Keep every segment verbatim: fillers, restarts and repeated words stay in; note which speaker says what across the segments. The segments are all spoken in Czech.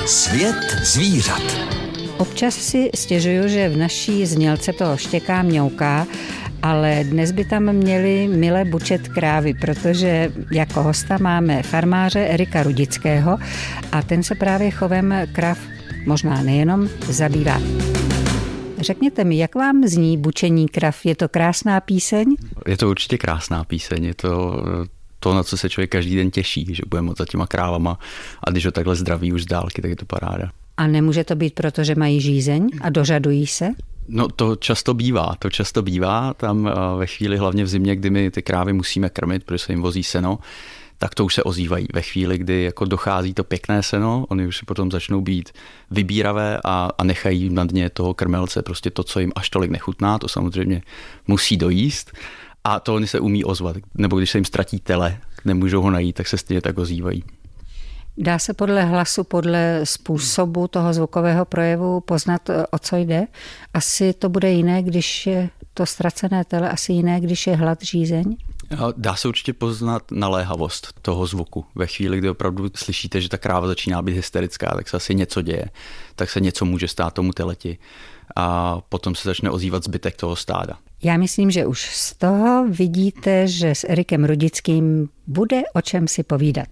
Speaker 1: Svět zvířat.
Speaker 2: Občas si stěžuju, že v naší znělce to štěká, mňouká, ale dnes by tam měli milé bučet krávy, protože jako hosta máme farmáře Erika Rudického a ten se právě chovem krav, možná nejenom, zabývá. Řekněte mi, jak vám zní bučení krav? Je to krásná píseň?
Speaker 3: Je to určitě krásná píseň, je to to, na co se člověk každý den těší, že bude moc za těma krávama a když ho takhle zdraví už z dálky, tak je to paráda.
Speaker 2: A nemůže to být proto, že mají žízeň a dožadují se?
Speaker 3: No to často bývá, to často bývá, tam ve chvíli hlavně v zimě, kdy my ty krávy musíme krmit, protože se jim vozí seno, tak to už se ozývají. Ve chvíli, kdy jako dochází to pěkné seno, oni už si potom začnou být vybíravé a, a nechají na dně toho krmelce prostě to, co jim až tolik nechutná, to samozřejmě musí dojíst a to oni se umí ozvat. Nebo když se jim ztratí tele, nemůžou ho najít, tak se stejně tak ozývají.
Speaker 2: Dá se podle hlasu, podle způsobu toho zvukového projevu poznat, o co jde? Asi to bude jiné, když je to ztracené tele, asi jiné, když je hlad, žízeň?
Speaker 3: Dá se určitě poznat naléhavost toho zvuku. Ve chvíli, kdy opravdu slyšíte, že ta kráva začíná být hysterická, tak se asi něco děje, tak se něco může stát tomu teleti a potom se začne ozývat zbytek toho stáda.
Speaker 2: Já myslím, že už z toho vidíte, že s Erikem Rudickým bude o čem si povídat.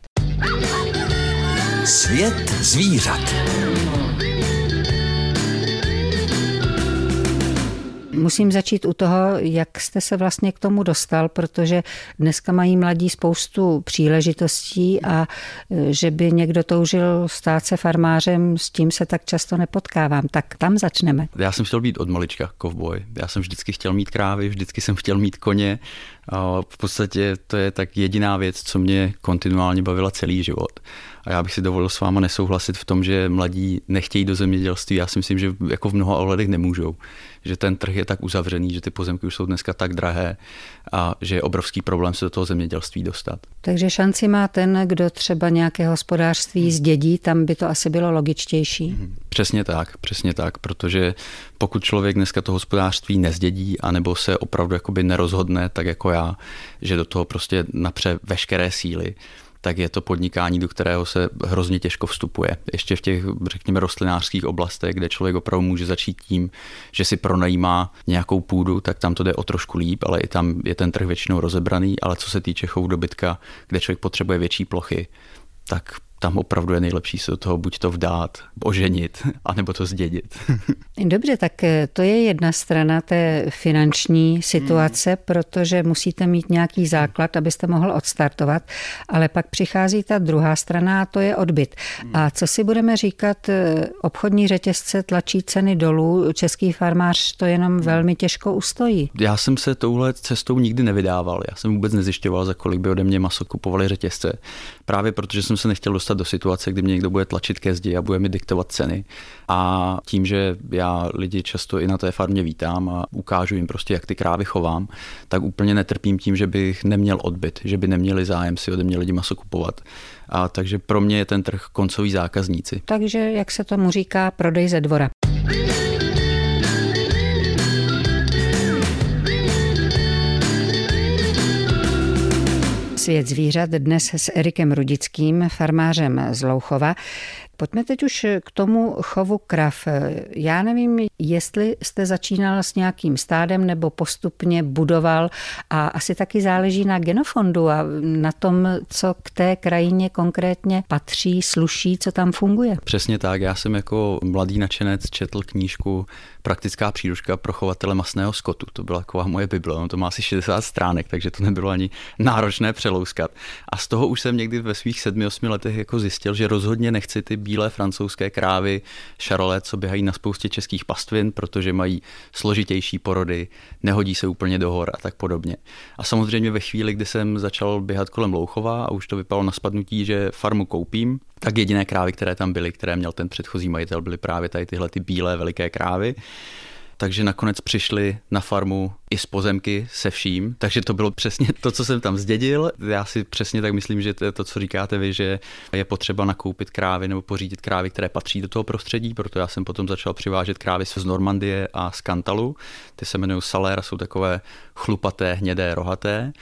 Speaker 1: Svět zvířat.
Speaker 2: Musím začít u toho, jak jste se vlastně k tomu dostal, protože dneska mají mladí spoustu příležitostí a že by někdo toužil stát se farmářem, s tím se tak často nepotkávám. Tak tam začneme.
Speaker 3: Já jsem chtěl být od malička kovboj. Já jsem vždycky chtěl mít krávy, vždycky jsem chtěl mít koně. A v podstatě to je tak jediná věc, co mě kontinuálně bavila celý život. A já bych si dovolil s váma nesouhlasit v tom, že mladí nechtějí do zemědělství. Já si myslím, že jako v mnoha ohledech nemůžou. Že ten trh je tak uzavřený, že ty pozemky už jsou dneska tak drahé a že je obrovský problém se do toho zemědělství dostat.
Speaker 2: Takže šanci má ten, kdo třeba nějaké hospodářství zdědí, tam by to asi bylo logičtější.
Speaker 3: Přesně tak, přesně tak, protože pokud člověk dneska to hospodářství nezdědí, anebo se opravdu jakoby nerozhodne, tak jako já, že do toho prostě napře veškeré síly, tak je to podnikání, do kterého se hrozně těžko vstupuje. Ještě v těch, řekněme, rostlinářských oblastech, kde člověk opravdu může začít tím, že si pronajímá nějakou půdu, tak tam to jde o trošku líp, ale i tam je ten trh většinou rozebraný, ale co se týče chovu dobytka, kde člověk potřebuje větší plochy, tak tam opravdu je nejlepší se do toho buď to vdát, oženit, anebo to zdědit.
Speaker 2: Dobře, tak to je jedna strana té finanční situace, hmm. protože musíte mít nějaký základ, abyste mohl odstartovat, ale pak přichází ta druhá strana a to je odbyt. A co si budeme říkat, obchodní řetězce tlačí ceny dolů, český farmář to jenom velmi těžko ustojí. Já
Speaker 3: jsem se touhle cestou nikdy nevydával, já jsem vůbec nezjišťoval, za kolik by ode mě maso kupovali řetězce. Právě protože jsem se nechtěl dostat do situace, kdy mě někdo bude tlačit ke zdi a bude mi diktovat ceny. A tím, že já lidi často i na té farmě vítám a ukážu jim prostě, jak ty krávy chovám, tak úplně netrpím tím, že bych neměl odbyt, že by neměli zájem si ode mě lidi maso kupovat. A takže pro mě je ten trh koncoví zákazníci.
Speaker 2: Takže, jak se tomu říká, prodej ze dvora. Svět zvířat dnes s Erikem Rudickým, farmářem z Louchova. Pojďme teď už k tomu chovu krav. Já nevím, jestli jste začínal s nějakým stádem nebo postupně budoval a asi taky záleží na genofondu a na tom, co k té krajině konkrétně patří, sluší, co tam funguje.
Speaker 3: Přesně tak. Já jsem jako mladý nadšenec četl knížku Praktická příručka pro chovatele masného skotu. To byla taková moje bible. No to má asi šedesát stránek, takže to nebylo ani náročné přelouskat. A z toho už jsem někdy ve svých sedmi, osmi letech jako zjistil, že rozhodně nechci ty bílé francouzské krávy, Charolais, co běhají na spoustě českých pastvin, protože mají složitější porody, nehodí se úplně do hor a tak podobně. A samozřejmě ve chvíli, kdy jsem začal běhat kolem Louchova a už to vypadalo na spadnutí, že farmu koupím, tak jediné krávy, které tam byly, které měl ten předchozí majitel, byly právě tady tyhle ty bílé veliké krávy. Takže nakonec přišli na farmu i z pozemky se vším, takže to bylo přesně to, co jsem tam zdědil. Já si přesně tak myslím, že to je to, co říkáte vy, že je potřeba nakoupit krávy nebo pořídit krávy, které patří do toho prostředí, proto já jsem potom začal přivážet krávy z Normandie a z Cantalu. Ty se jmenují Salers, jsou takové chlupaté, hnědé, rohaté.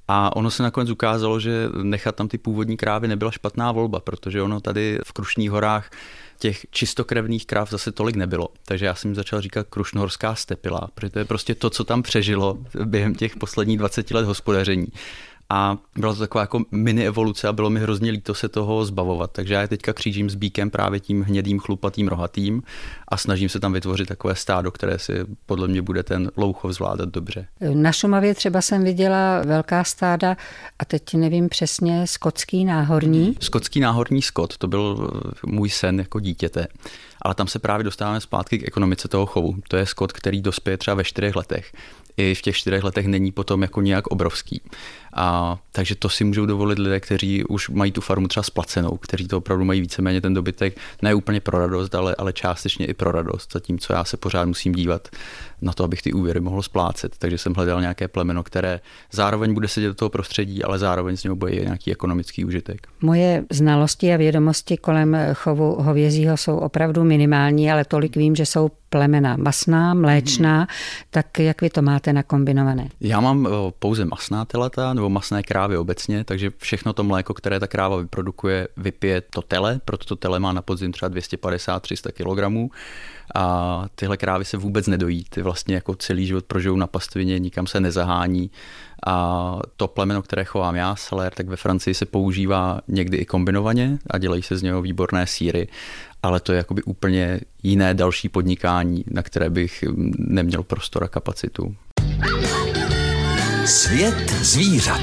Speaker 3: A ono se nakonec ukázalo, že nechat tam ty původní krávy nebyla špatná volba, protože ono tady v Krušných horách těch čistokrevných kráv zase tolik nebylo. Takže já jsem jim začal říkat krušnohorská stepila, protože to je prostě to, co tam přežilo během těch posledních dvaceti let hospodaření. A byla to taková jako mini evoluce a bylo mi hrozně líto se toho zbavovat. Takže já je teďka křížím s býkem právě tím hnědým, chlupatým, rohatým a snažím se tam vytvořit takové stádo, které si podle mě bude ten louchov zvládat dobře.
Speaker 2: Na Šumavě třeba jsem viděla velká stáda a teď nevím přesně, skotský náhorní.
Speaker 3: Skotský náhorní skot, to byl můj sen jako dítěte. Ale tam se právě dostáváme zpátky k ekonomice toho chovu. To je skot, který dospěje třeba ve čtyřech letech. I v těch čtyřech letech není potom jako nějak obrovský. A, takže to si můžou dovolit lidé, kteří už mají tu farmu třeba splacenou, kteří to opravdu mají víceméně ten dobytek, ne úplně pro radost, ale, ale částečně i pro radost, zatímco já se pořád musím dívat na to, abych ty úvěry mohl splácet. Takže jsem hledal nějaké plemeno, které zároveň bude sedět do toho prostředí, ale zároveň z něho bude i nějaký ekonomický užitek.
Speaker 2: Moje znalosti a vědomosti kolem chovu hovězího jsou opravdu minimální, ale tolik vím, že jsou plemena masná, mléčná, hmm. tak jak vy to máte nakombinované? Já
Speaker 3: mám pouze masná telata nebo masné krávy obecně, takže všechno to mléko, které ta kráva vyprodukuje, vypije to tele, proto to tele má na podzim třeba dvě stě padesát až tři sta kilogramů. A tyhle krávy se vůbec nedojí, ty vlastně jako celý život prožijou na pastvině, nikam se nezahání. A to plemeno, které chovám já, Salers, tak ve Francii se používá někdy i kombinovaně a dělají se z něho výborné sýry, ale to je jakoby úplně jiné další podnikání, na které bych neměl prostor a kapacitu.
Speaker 1: Svět zvířat.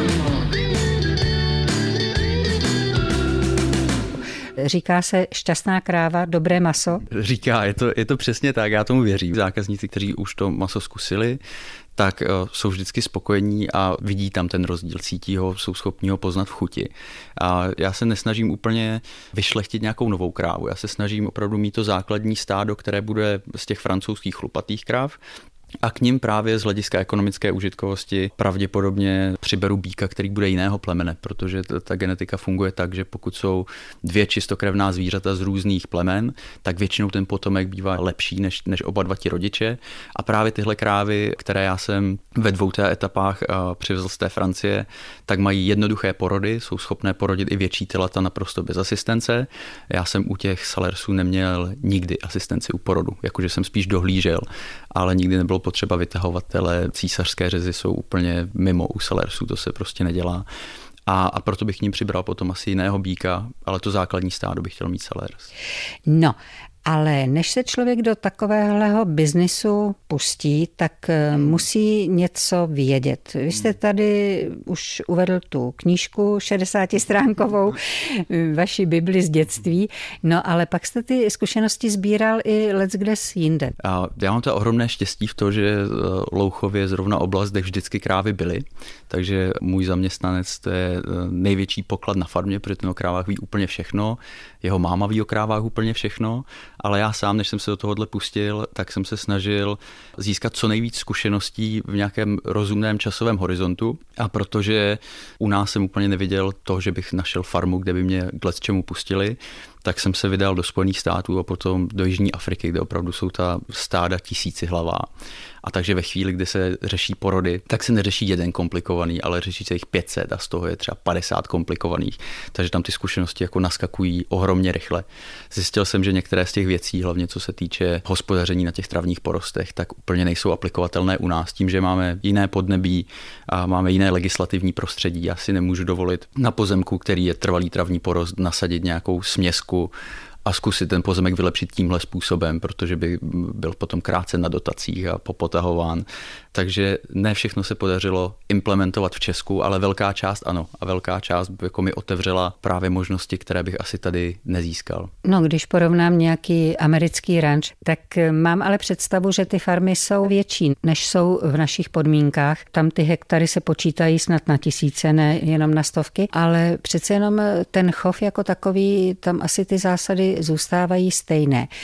Speaker 2: Říká se šťastná kráva, dobré maso?
Speaker 3: Říká, je to, je to přesně tak, já tomu věřím. Zákazníci, kteří už to maso zkusili, tak jsou vždycky spokojení a vidí tam ten rozdíl, cítí ho, jsou schopní ho poznat v chuti. A já se nesnažím úplně vyšlechtit nějakou novou krávu, já se snažím opravdu mít to základní stádo, které bude z těch francouzských chlupatých kráv, a k nim právě z hlediska ekonomické užitkovosti pravděpodobně přiberu býka, který bude jiného plemene, protože ta genetika funguje tak, že pokud jsou dvě čistokrevná zvířata z různých plemen, tak většinou ten potomek bývá lepší než, než oba dva ti rodiče. A právě tyhle krávy, které já jsem ve dvou té etapách přivezl z té Francie, tak mají jednoduché porody, jsou schopné porodit i větší telata naprosto bez asistence. Já jsem u těch Salersů neměl nikdy asistenci u porodu, jakože jsem spíš dohlížel, ale nikdy nebylo potřeba vytahovat tele, císařské řezy jsou úplně mimo u Salersů, to se prostě nedělá. A, a proto bych k ním přibral potom asi jiného býka, ale to základní stádo bych chtěl mít Salers.
Speaker 2: No, ale než se člověk do takového biznisu pustí, tak musí něco vědět. Vy jste tady už uvedl tu knížku šedesátistránkovou, vaši Bibli z dětství, no ale pak jste ty zkušenosti sbíral i leckde jinde.
Speaker 3: A já mám to ohromné štěstí v to, že Louchov je zrovna oblast, kde vždycky krávy byly, takže můj zaměstnanec to je největší poklad na farmě, protože ten o krávách ví úplně všechno, jeho máma ví o krávách úplně všechno, ale já sám, než jsem se do tohohle pustil, tak jsem se snažil získat co nejvíc zkušeností v nějakém rozumném časovém horizontu a protože u nás jsem úplně neviděl to, že bych našel farmu, kde by mě k lecčemu pustili, tak jsem se vydal do Spojených států a potom do Jižní Afriky, kde opravdu jsou ta stáda tisícihlavá. A takže ve chvíli, kdy se řeší porody, tak se neřeší jeden komplikovaný, ale řeší se jich pět set a z toho je třeba padesát komplikovaných. Takže tam ty zkušenosti jako naskakují ohromně rychle. Zjistil jsem, že některé z těch věcí, hlavně co se týče hospodaření na těch travních porostech, tak úplně nejsou aplikovatelné u nás. Tím, že máme jiné podnebí a máme jiné legislativní prostředí, já si nemůžu dovolit na pozemku, který je trvalý travní porost, nasadit nějakou směsku a zkusit ten pozemek vylepšit tímhle způsobem, protože by byl potom krácen na dotacích a popotahován. Takže ne všechno se podařilo implementovat v Česku, ale velká část ano. A velká část jako mi otevřela právě možnosti, které bych asi tady nezískal.
Speaker 2: No, když porovnám nějaký americký ranč, tak mám ale představu, že ty farmy jsou větší, než jsou v našich podmínkách. Tam ty hektary se počítají snad na tisíce, ne jenom na stovky, ale přece jenom ten chov jako takový, tam asi ty zásady zůstávají stejné.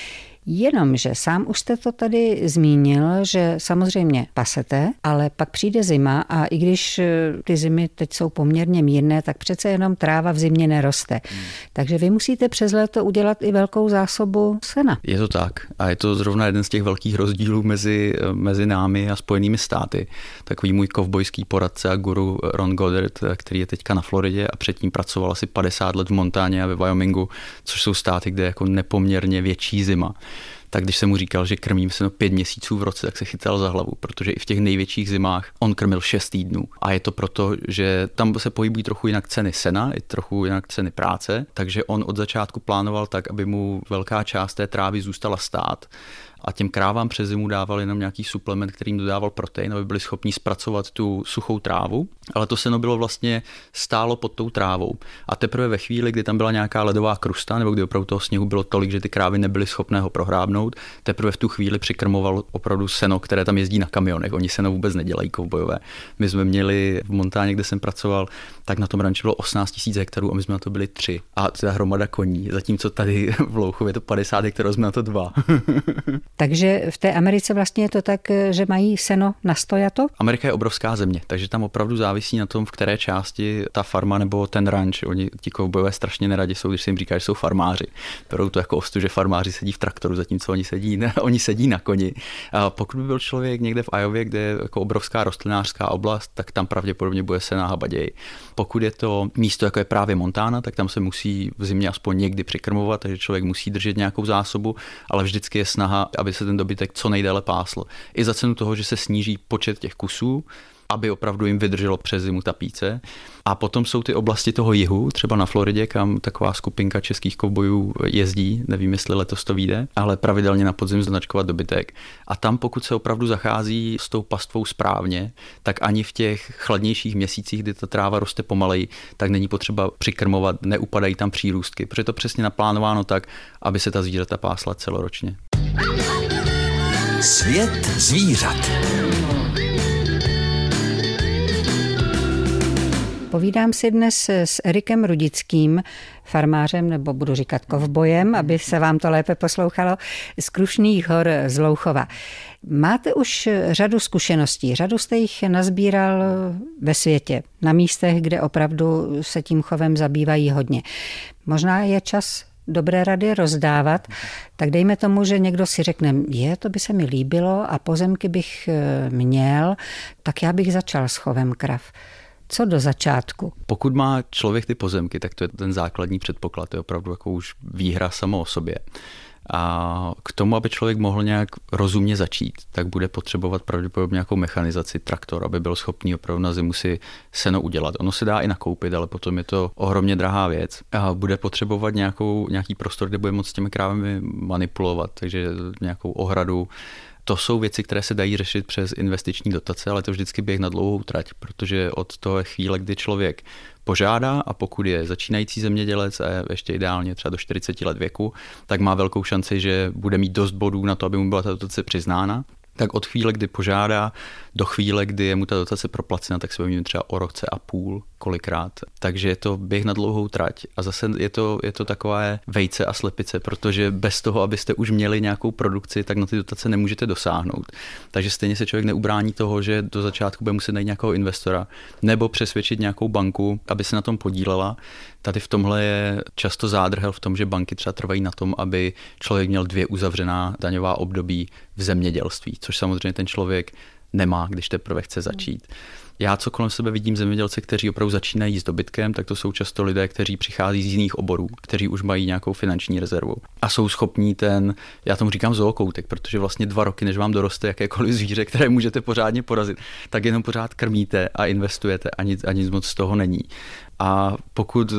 Speaker 2: Jenomže sám už jste to tady zmínil, že samozřejmě pasete, ale pak přijde zima a i když ty zimy teď jsou poměrně mírné, tak přece jenom tráva v zimě neroste. Hmm. Takže vy musíte přes léto udělat i velkou zásobu sena.
Speaker 3: Je to tak a je to zrovna jeden z těch velkých rozdílů mezi, mezi námi a Spojenými státy. Takový můj kovbojský poradce a guru Ron Goddard, který je teďka na Floridě a předtím pracoval asi padesát let v Montáně a ve Wyomingu, což jsou státy, kde je jako nepoměrně větší zima. Tak když jsem mu říkal, že krmím se no pět měsíců v roce, tak se chytal za hlavu, protože i v těch největších zimách on krmil šest týdnů. A je to proto, že tam se pohybují trochu jinak ceny sena, i trochu jinak ceny práce, takže on od začátku plánoval tak, aby mu velká část té trávy zůstala stát. A těm krávám přes zimu dával jenom nějaký suplement, který jim dodával protein, aby byli schopni zpracovat tu suchou trávu, ale to seno bylo vlastně stálo pod tou trávou. A teprve ve chvíli, kdy tam byla nějaká ledová krusta, nebo kdy opravdu toho sněhu bylo tolik, že ty krávy nebyly schopné ho prohrábnout, teprve v tu chvíli přikrmoval opravdu seno, které tam jezdí na kamionech. Oni seno vůbec nedělají kovbojové. My jsme měli v Montáně, kde jsem pracoval, tak na tom ranči bylo osmnáct tisíc hektarů a my jsme na to byli tři. A teda hromada koní, zatímco tady v Louchově to padesát hektarů, jsme na to dva.
Speaker 2: Takže v té Americe vlastně je to tak, že mají seno nastojato?
Speaker 3: Amerika je obrovská země, takže tam opravdu závisí na tom, v které části ta farma nebo ten ranč. Oni ti kovbojové strašně neradi jsou, když se jim říká, že jsou farmáři. Berou to jako ostu, že farmáři sedí v traktoru, zatímco oni sedí, ne, oni sedí na koni. A pokud by byl člověk někde v Iowě, kde je jako obrovská rostlinářská oblast, tak tam pravděpodobně bude sena habaděj. Pokud je to místo, jako je právě Montana, tak tam se musí v zimě aspoň někdy přikrmovat, takže člověk musí držet nějakou zásobu, ale vždycky je snaha, aby se ten dobytek co nejdéle pásl. I za cenu toho, že se sníží počet těch kusů, aby opravdu jim vydrželo přes zimu ta píce. A potom jsou ty oblasti toho jihu, třeba na Floridě, kam taková skupinka českých kovbojů jezdí, nevím, jestli letos to vyjde, ale pravidelně na podzim značkovat dobytek. A tam, pokud se opravdu zachází s tou pastvou správně, tak ani v těch chladnějších měsících, kdy ta tráva roste pomaleji, tak není potřeba přikrmovat, neupadají tam přírůstky, protože je to přesně naplánováno tak, aby se ta zvířata pásla celoročně.
Speaker 1: Svět zvířat.
Speaker 2: Povídám si dnes s Erikem Rudickým, farmářem, nebo budu říkat kovbojem, aby se vám to lépe poslouchalo, z Krušných hor z Louchova. Máte už řadu zkušeností, řadu jste jich nazbíral ve světě, na místech, kde opravdu se tím chovem zabývají hodně. Možná je čas dobré rady rozdávat, tak dejme tomu, že někdo si řekne, je, to by se mi líbilo a pozemky bych měl, tak já bych začal s chovem krav. Co do začátku?
Speaker 3: Pokud má člověk ty pozemky, tak to je ten základní předpoklad, to je opravdu jako už výhra samo o sobě. A k tomu, aby člověk mohl nějak rozumně začít, tak bude potřebovat pravděpodobně nějakou mechanizaci, traktor, aby byl schopný opravdu na zimu si seno udělat. Ono se dá i nakoupit, ale potom je to ohromně drahá věc. A bude potřebovat nějakou, nějaký prostor, kde bude moct s těmi krávami manipulovat, takže nějakou ohradu. To jsou věci, které se dají řešit přes investiční dotace, ale to vždycky běh na dlouhou trať, protože od toho je chvíle, kdy člověk požádá a pokud je začínající zemědělec a je ještě ideálně třeba do čtyřiceti let věku, tak má velkou šanci, že bude mít dost bodů na to, aby mu byla ta dotace přiznána. Tak od chvíle, kdy požádá, do chvíle, kdy je mu ta dotace proplacena, tak se bavíme třeba o roce a půl kolikrát. Takže je to běh na dlouhou trať. A zase je to, je to takové vejce a slepice, protože bez toho, abyste už měli nějakou produkci, tak na ty dotace nemůžete dosáhnout. Takže stejně se člověk neubrání toho, že do začátku bude muset najít nějakého investora nebo přesvědčit nějakou banku, aby se na tom podílela. Tady v tomhle je často zádrhel v tom, že banky třeba trvají na tom, aby člověk měl dvě uzavřená daňová období v zemědělství, což samozřejmě ten člověk nemá, když teprve chce začít. Já, co kolem sebe vidím zemědělce, kteří opravdu začínají s dobytkem, tak to jsou často lidé, kteří přichází z jiných oborů, kteří už mají nějakou finanční rezervu a jsou schopní ten, já tomu říkám zookoutek, protože vlastně dva roky, než vám doroste jakékoliv zvíře, které můžete pořádně porazit, tak jenom pořád krmíte a investujete a nic, a nic moc z toho není. A pokud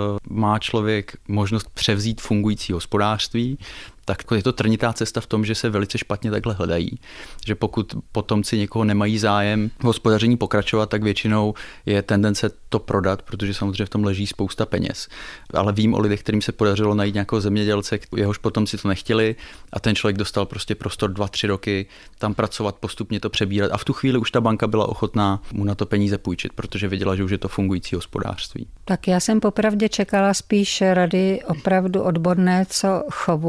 Speaker 3: má člověk možnost převzít fungující hospodářství, tak je to trnitá cesta v tom, že se velice špatně takhle hledají. Že pokud potomci někoho nemají zájem v hospodaření pokračovat, tak většinou je tendence to prodat, protože samozřejmě v tom leží spousta peněz. Ale vím o lidech, kterým se podařilo najít nějakého zemědělce, jehož potomci to nechtěli a ten člověk dostal prostě prostor dva, tři roky tam pracovat, postupně to přebírat a v tu chvíli už ta banka byla ochotná mu na to peníze půjčit, protože věděla, že už je to fungující hospodářství.
Speaker 2: Tak já jsem popravdě čekala spíš rady opravdu odborné, co chovu a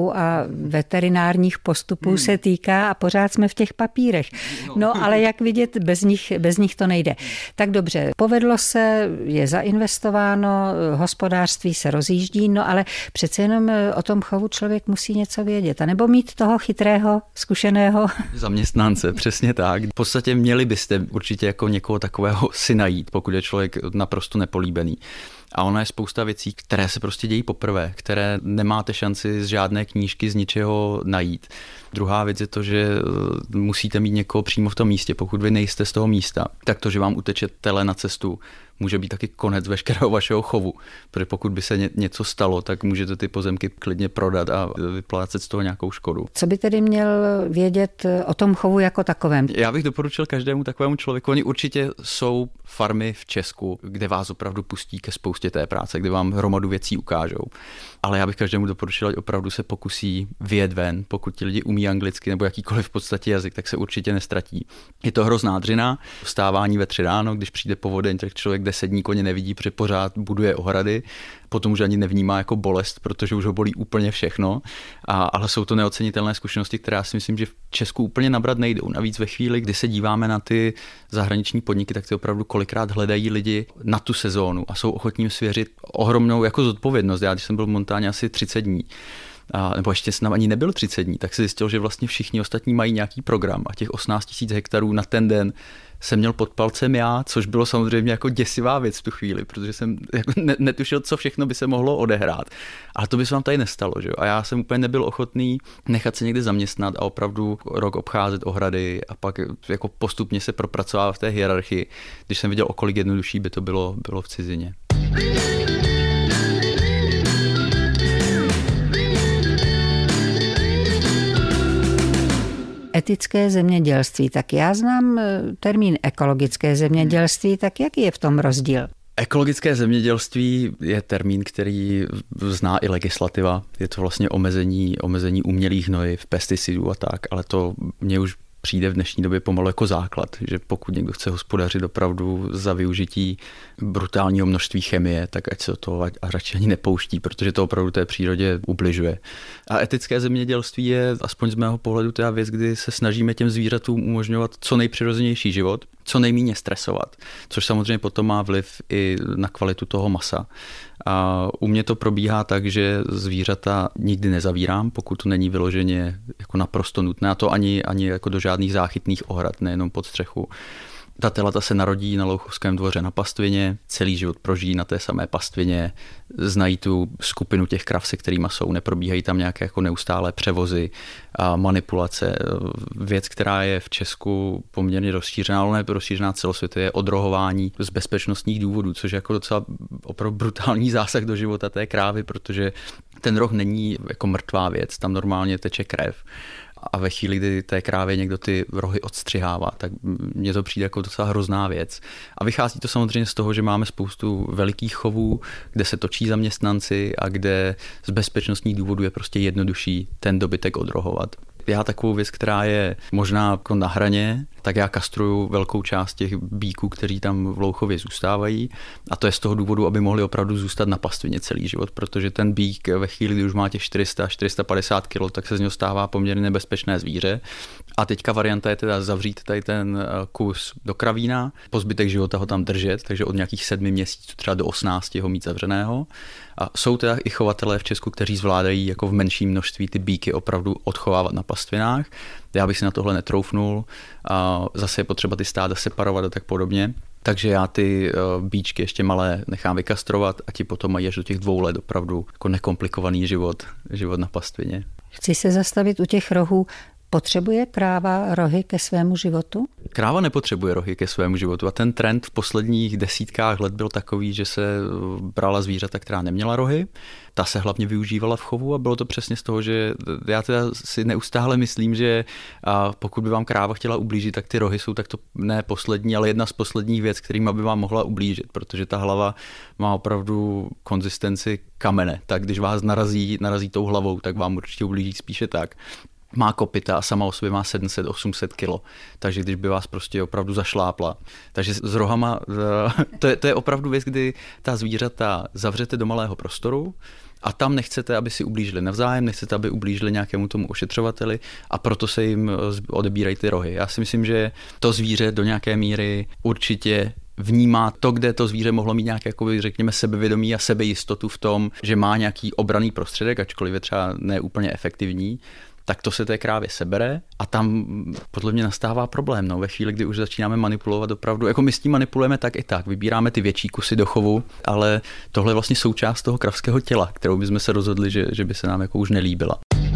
Speaker 2: veterinárních postupů hmm. se týká a pořád jsme v těch papírech. No ale jak vidět, bez nich, bez nich to nejde. Tak dobře, povedlo se, je zainvestováno, hospodářství se rozjíždí, no ale přece jenom o tom chovu člověk musí něco vědět, anebo mít toho chytrého, zkušeného
Speaker 3: zaměstnance, přesně tak. V podstatě měli byste určitě jako někoho takového si najít, pokud je člověk naprosto nepolíbený. A ona je spousta věcí, které se prostě dějí poprvé, které nemáte šanci z žádné knížky, z ničeho najít. Druhá věc je to, že musíte mít někoho přímo v tom místě. Pokud vy nejste z toho místa, tak to, že vám uteče tele na cestu, může být taky konec veškerého vašeho chovu. Protože pokud by se něco stalo, tak můžete ty pozemky klidně prodat a vyplácet z toho nějakou škodu.
Speaker 2: Co by tedy měl vědět o tom chovu jako takovém?
Speaker 3: Já bych doporučil každému takovému člověku. Oni určitě jsou farmy v Česku, kde vás opravdu pustí ke spoustě té práce, kde vám hromadu věcí ukážou. Ale já bych každému doporučil, ať opravdu se pokusí vyjet ven. Pokud ti lidi umí anglicky nebo jakýkoliv v podstatě jazyk, tak se určitě nestratí. Je to hrozná dřina, vstávání ve tři ráno, když přijde povodeň, tak člověk deset dní koně nevidí, protože pořád buduje ohrady. Potom už ani nevnímá jako bolest, protože už ho bolí úplně všechno. A, ale jsou to neocenitelné zkušenosti, které já si myslím, že v Česku úplně nabrat nejdou. Navíc ve chvíli, kdy se díváme na ty zahraniční podniky, tak ty opravdu kolikrát hledají lidi na tu sezónu a jsou ochotní svěřit ohromnou jako zodpovědnost. Já když jsem byl v Montáně asi třicet dní, a, nebo ještě snad ani nebyl třicet dní, tak se zjistil, že vlastně všichni ostatní mají nějaký program a těch osmnáct tisíc hektarů na ten den jsem měl pod palcem já, což bylo samozřejmě jako děsivá věc v tu chvíli, protože jsem jako netušil, co všechno by se mohlo odehrát. Ale to by se vám tady nestalo, že jo? A já jsem úplně nebyl ochotný nechat se někde zaměstnat a opravdu rok obcházet ohrady a pak jako postupně se propracovávat v té hierarchii, když jsem viděl, o kolik jednodušší by to bylo, bylo v cizině.
Speaker 2: Etické zemědělství, tak já znám termín ekologické zemědělství, tak jaký je v tom rozdíl?
Speaker 3: Ekologické zemědělství je termín, který zná i legislativa. Je to vlastně omezení, omezení umělých hnojiv, pesticidů a tak, ale to mě už přijde v dnešní době pomalu jako základ, že pokud někdo chce hospodařit opravdu za využití brutálního množství chemie, tak ať se to a radši ani nepouští, protože to opravdu té přírodě ubližuje. A etické zemědělství je, aspoň z mého pohledu, ta věc, kdy se snažíme těm zvířatům umožňovat co nejpřirozenější život, co nejméně stresovat, což samozřejmě potom má vliv i na kvalitu toho masa. A u mě to probíhá tak, že zvířata nikdy nezavírám, pokud to není vyloženě jako naprosto nutné, a to ani, ani jako do žádných záchytných ohrad, nejenom pod střechu. Ta telata se narodí na Louchovském dvoře na pastvině, celý život prožijí na té samé pastvině, znají tu skupinu těch krav, se kterýma jsou, neprobíhají tam nějaké jako neustálé převozy a manipulace. Věc, která je v Česku poměrně rozšířená, ale ne rozšířená celosvětově, je odrohování z bezpečnostních důvodů, což je jako docela opravdu brutální zásah do života té krávy, protože ten roh není jako mrtvá věc, tam normálně teče krev. A ve chvíli, kdy té krávě někdo ty rohy odstřihává, tak mně to přijde jako docela hrozná věc. A vychází to samozřejmě z toho, že máme spoustu velikých chovů, kde se točí zaměstnanci a kde z bezpečnostních důvodů je prostě jednodušší ten dobytek odrohovat. Já takovou věc, která je možná jako na hraně, tak já kastruju velkou část těch býků, kteří tam v Louchově zůstávají, a to je z toho důvodu, aby mohli opravdu zůstat na pastvině celý život, protože ten býk ve chvíli, kdy už má těch čtyři sta až čtyři sta padesát kilo, tak se z něho stává poměrně nebezpečné zvíře. A teďka varianta je teda zavřít tady ten kus do kravína, po zbytek života ho tam držet, takže od nějakých sedmi měsíců třeba do osmnácti ho mít zavřeného. A jsou teda i chovatelé v Česku, kteří zvládají jako v menším množství ty býky opravdu odchovávat na pastvinách. Já bych si na tohle netroufnul. A zase je potřeba ty stáda separovat a tak podobně. Takže já ty býčky ještě malé nechám vykastrovat a ti potom mají až do těch dvou let opravdu jako nekomplikovaný život, život na pastvině.
Speaker 2: Chci se zastavit u těch rohů. Potřebuje kráva rohy ke svému životu?
Speaker 3: Kráva nepotřebuje rohy ke svému životu a ten trend v posledních desítkách let byl takový, že se brala zvířata, která neměla rohy. Ta se hlavně využívala v chovu a bylo to přesně z toho, že já teda si neustále myslím, že pokud by vám kráva chtěla ublížit, tak ty rohy jsou takto ne poslední, ale jedna z posledních věc, kterýma by vám mohla ublížit, protože ta hlava má opravdu konzistenci kamene. Tak když vás narazí, narazí tou hlavou, tak vám určitě ublíží spíše tak. má kopyta a sama o sobě má sedm set osm set kilo. Takže když by vás prostě opravdu zašlápla. Takže s rohama, to je, to je opravdu věc, kdy ta zvířata zavřete do malého prostoru a tam nechcete, aby si ublížili navzájem, nechcete, aby ublížili nějakému tomu ošetřovateli a proto se jim odebírají ty rohy. Já si myslím, že to zvíře do nějaké míry určitě vnímá to, kde to zvíře mohlo mít nějaké, jakoby, řekněme, sebevědomí a sebejistotu v tom, že má nějaký obranný prostředek, ačkoliv je třeba neúplně efektivní, tak to se té krávě sebere a tam podle mě nastává problém. No, ve chvíli, kdy už začínáme manipulovat opravdu, jako my s tím manipulujeme tak i tak, vybíráme ty větší kusy do chovu, ale tohle je vlastně součást toho kravského těla, kterou bychom se rozhodli, že, že by se nám jako už nelíbila.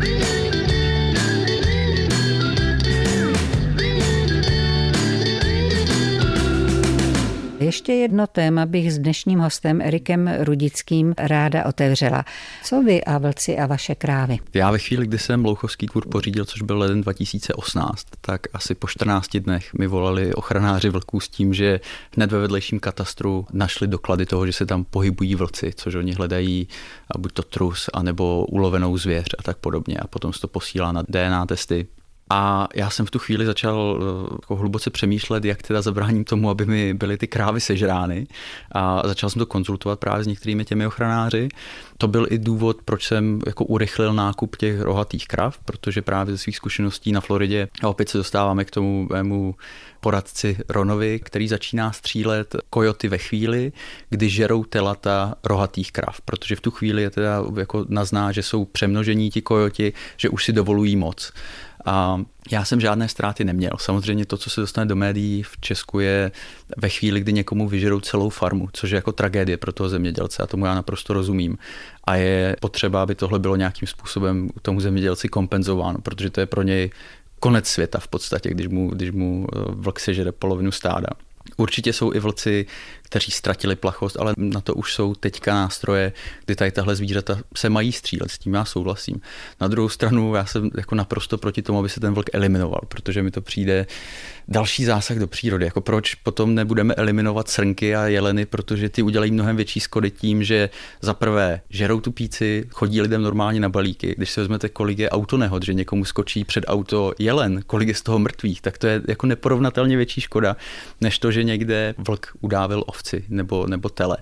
Speaker 2: Ještě jedno téma bych s dnešním hostem Erikem Rudickým ráda otevřela. Co vy a vlci a vaše krávy?
Speaker 3: Já ve chvíli, kdy jsem Louchovský dvůr pořídil, což byl leden dva tisíce osmnáct, tak asi po čtrnácti dnech mi volali ochranáři vlků s tím, že hned ve vedlejším katastru našli doklady toho, že se tam pohybují vlci, což oni hledají buď to trus, anebo ulovenou zvěř a tak podobně. A potom se to posílá na D N A testy. A já jsem v tu chvíli začal jako hluboce přemýšlet, jak teda zabráním tomu, aby mi byly ty krávy sežrány. A začal jsem to konzultovat právě s některými těmi ochranáři. To byl i důvod, proč jsem jako urychlil nákup těch rohatých krav, protože právě ze svých zkušeností na Floridě, a opět se dostáváme k tomu mému poradci Ronovi, který začíná střílet kojoty ve chvíli, kdy žerou telata rohatých krav, protože v tu chvíli je teda jako nazná, že jsou přemnožení ti kojoti, že už si dovolují moc. A já jsem žádné ztráty neměl. Samozřejmě to, co se dostane do médií v Česku, je ve chvíli, kdy někomu vyžerou celou farmu, což je jako tragédie pro toho zemědělce a tomu já naprosto rozumím. A je potřeba, aby tohle bylo nějakým způsobem tomu zemědělci kompenzováno, protože to je pro něj konec světa v podstatě, když mu, když mu vlk sežere polovinu stáda. Určitě jsou i vlci, kteří ztratili plachost, ale na to už jsou teďka nástroje, kdy tady tahle zvířata se mají střílet, s tím já souhlasím. Na druhou stranu já jsem jako naprosto proti tomu, aby se ten vlk eliminoval, protože mi to přijde další zásah do přírody. Jako proč potom nebudeme eliminovat srnky a jeleny, protože ty udělají mnohem větší škody tím, že za prvé žerou tu píci, chodí lidem normálně na balíky. Když si vezmete, kolik je autonehod, že někomu skočí před auto jelen, kolik je z toho mrtvých, tak to je jako neporovnatelně větší škoda, než to, že někde vlk udávil ovci nebo, nebo tele.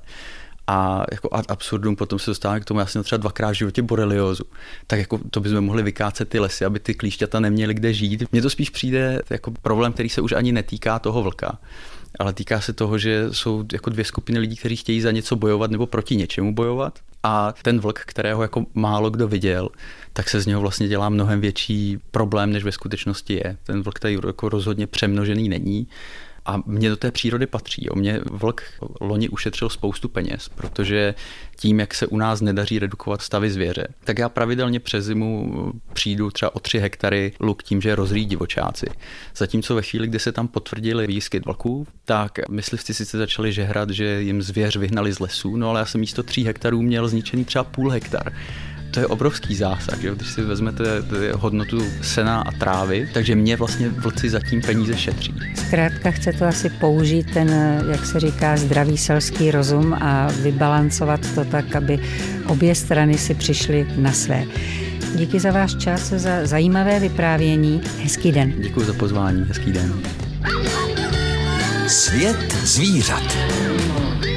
Speaker 3: A jako ad absurdum potom se dostáváme k tomu, já jsem třeba dvakrát v životě boreliózu. Tak jako to bychom mohli vykácet ty lesy, aby ty klíšťata neměly kde žít. Mně to spíš přijde jako problém, který se už ani netýká toho vlka, ale týká se toho, že jsou jako dvě skupiny lidí, kteří chtějí za něco bojovat nebo proti něčemu bojovat. A ten vlk, kterého jako málo kdo viděl, tak se z něho vlastně dělá mnohem větší problém, než ve skutečnosti je. Ten vlk tady jako rozhodně přemnožený není. A mně do té přírody patří. O mě vlk loni ušetřil spoustu peněz, protože tím, jak se u nás nedaří redukovat stavy zvěře, tak já pravidelně přes zimu přijdu třeba o tři hektary luk tím, že rozříjí divočáci. Zatímco ve chvíli, kdy se tam potvrdili výskyt vlků, tak myslivci sice začali žehrat, že jim zvěř vyhnali z lesů, no ale já jsem místo tří hektarů měl zničený třeba půl hektar. To je obrovský zásah, že? Když si vezmete hodnotu sena a trávy, takže mě vlastně vlci zatím peníze šetří.
Speaker 2: Zkrátka chce to asi použít ten, jak se říká, zdravý selský rozum a vybalancovat to tak, aby obě strany si přišly na své. Díky za váš čas, za zajímavé vyprávění. Hezký den.
Speaker 3: Děkuji za pozvání, hezký den.
Speaker 1: Svět zvířat.